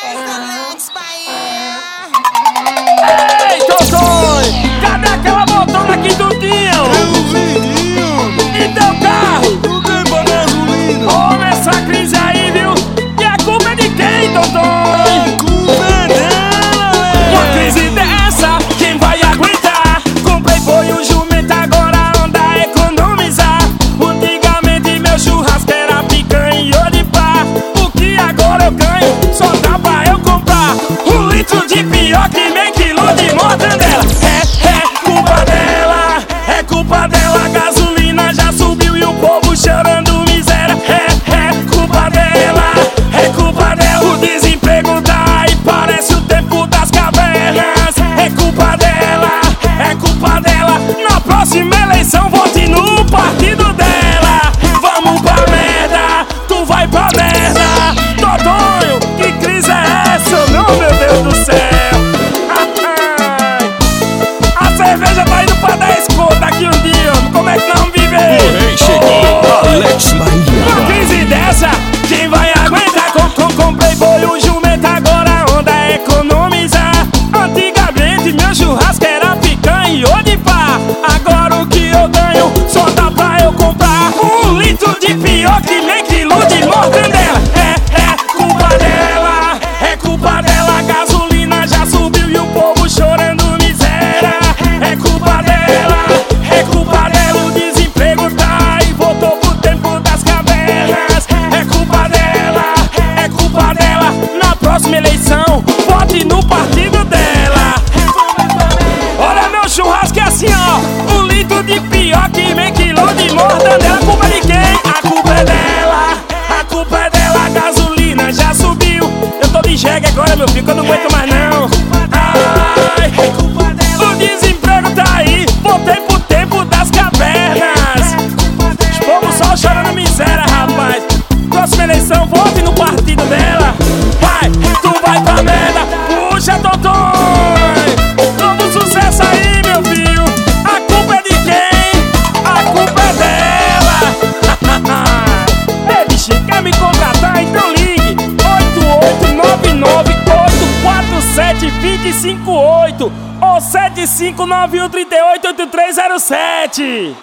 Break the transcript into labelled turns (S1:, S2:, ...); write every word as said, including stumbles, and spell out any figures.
S1: Ei, Totoi! Cadê aquela motona aqui do Dinho?
S2: Eu vi,
S1: E teu carro?
S2: não tem pra gasolina.
S1: Ô, essa crise aí, viu? E a culpa é de quem, Totoi?
S2: A culpa é dela,
S1: Uma
S2: é.
S1: crise dessa, quem vai aguentar? Comprei foi um jumento, agora anda a economizar. Antigamente meu churrasco era picanha e olho de pá. O que agora eu ganho, só dá pra eu comprar um litro de pior que meio quilo de mortandela. É, é culpa dela, é culpa dela. A gasolina já subiu e o povo chorando miséria. É, é culpa dela, é culpa dela. O desemprego tá aí, parece o tempo das cavernas. É culpa dela, é culpa dela. Na próxima eleição vote no partido dela. Vamos pra merda, tu vai pra merda. Todonho, que crise é essa? Não, meu Deus do céu. A cerveja tá indo pra dez conto daqui um dia. Como é que não viver?
S3: Porém, cheguei, Alex
S1: Uma
S3: Bahia.
S1: crise dessa, quem vai aguentar? Com, com, comprei boi, um jumento, agora onda é economizar. Antigamente meu churrasco era picanha e olho de pá. Agora o que eu ganho, só dá pra eu comprar um litro de pior que nem quilo de mortandela. É, é culpa dela, é culpa dela. A gasolina já subiu e o povo chorando miséria. É culpa dela, é culpa dela. O desemprego tá e voltou pro tempo das cavernas. É culpa dela, é culpa dela. Na próxima eleição, vote no partido dela. Olha meu churrasco é assim, ó. Um litro de pior que meio quilo de mortandela. A culpa é de quem? A culpa é dela, a culpa é dela. A gasolina já subiu. Eu tô de jegue agora, meu filho, que eu não aguento mais não. Ai, o desemprego tá aí, voltei pro tempo das cavernas. Os povos só chorando miséria, rapaz. Próxima eleição, vote no partido dela. Vai, tu vai pra merda. Puxa, Totoi. Novo sucesso aí, meu filho. A culpa é de quem? A culpa é dela. Ei, bichinho, quer me contratar? Então ligue oito oito nove nove oito quatro sete dois cinco oito ou sete cinco nove um três oito oito três zero sete.